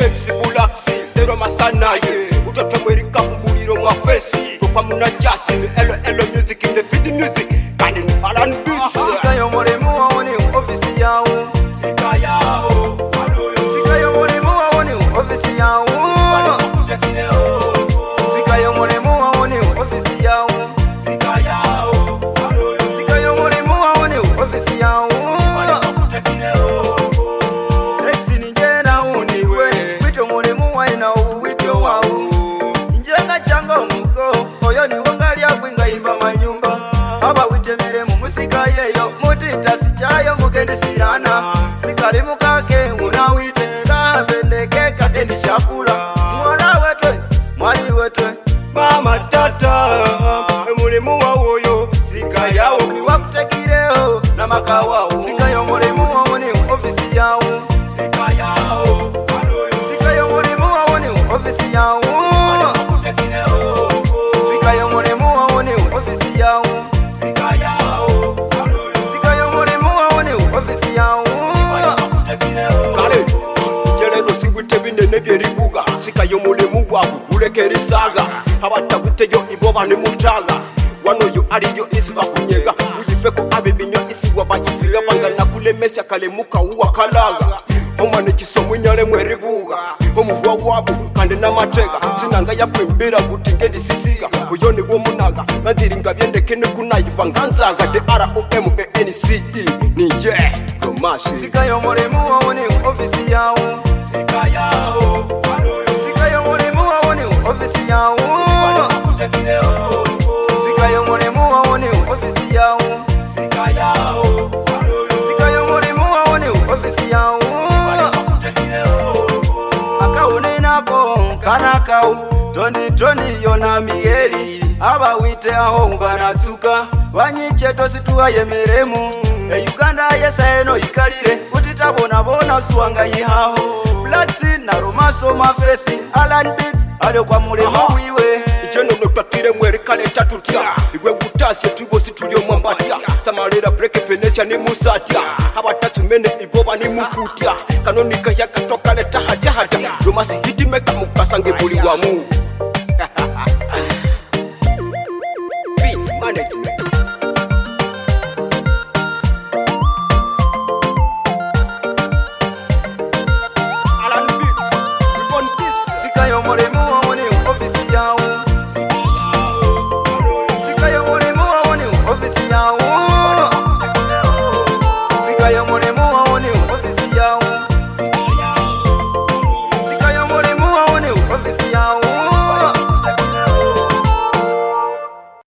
Sexy bulaxi, lero masanaye utoto mwerika kumuliro mwa fesi kwa muna jasi, elo music in the feed music kandi ni R&B. Sika yo mulemu waone ofisi yao, Sika yao sika yo mulemu waone ofisi yao, sika yo mulemu waone ofisi yao, Sika yao sika yo mulemu waone ofisi yao. Eti ninjena uniwe wito mulemu waina uwito wao, njena chango muko oyo ni wangalia kwinga imba manyumba aba witemere mu musika yeyo mutita sichayo mukende sirana sikali mukake unawite kabendeke kakeni shakula mwana wetwe mwali wetwe mama tata mulemu wawoyo Sika yao ni wakutekireo na makawao. Sika yo mulemu waone ofisi yao, Sika yao sika yo mulemu waone ofisi yao, sika yo mulemu waone ofisi yao, Sika yao sika yo mulemu waone ofisi yao. kale jeleno singwite binene byeribuga Sika yo mulemu wabu ulekerisaga abataguteyo ibo bane mutaga wano yo ariyo isi bakunyega uyifeko abebinyo isi wabayisiga bangana kulemesya kale muka uwa kalaga omane kisomo nyale mweribuga omuhwa wabo kandi namatega sinanga yakwembera kuti ngendi sisiga uyone wo munaga naziringa byendeke ne kunayibanganzaga de ROMANCE nije Tomasi. Sika yo mulemu waone ofisi yao, Sika yao sika yo mulemu waone ofisi yao, sika yo mulemu waone ofisi yao, Sika yao sika yo mulemu waone ofisi yao. Akaune nako kanakau toni yona migeri abawite aho banatsuka banyiche tosituwa yemeremu Uganda yesa eno ikalire utitabona bona suwanga yihaho Blacksin na Romaso mafesi Alan Beats alio kwa mulemu wiwe icheno notwatire mweri kale tatutya igwe gutasye tubosi tulyo mwambatya samalera break Venetia ni musatya abatatumene iboba ni mukutya kanonika yakatoka leta haja Tomasi hitimeka mukasange buli wamu Management